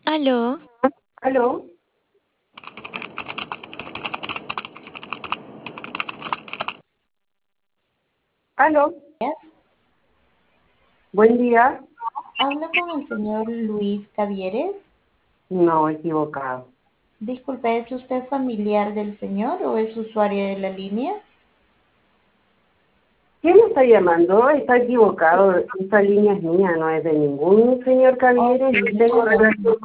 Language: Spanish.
Aló, ¿Aló? ¿Aló? Días. Buen día. Hablo con el señor Luis Cavieres. No, equivocado. Disculpe, ¿es usted familiar del señor o es usuario de la línea? ¿Quién me está llamando? Está equivocado. Esta línea es mía, no es de ningún señor Oh, Cavieres. sí, Tengo muchas gracias. relación